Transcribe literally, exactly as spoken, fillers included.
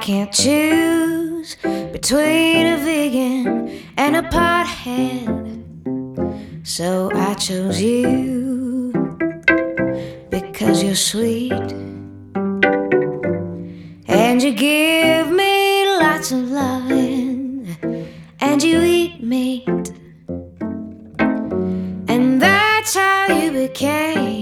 can't choose between a vegan and a pothead, so I chose you because you're sweet and you give me lots of loving and you eat meat, and that's how you became